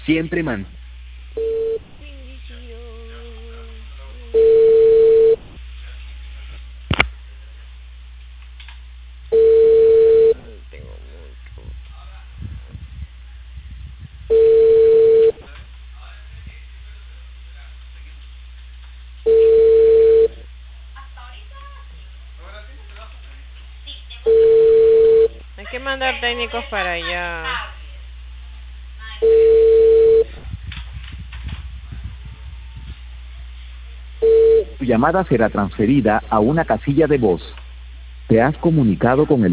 Siempre man. Hay que mandar técnicos para allá. Tu llamada será transferida a una casilla de voz. Te has comunicado con el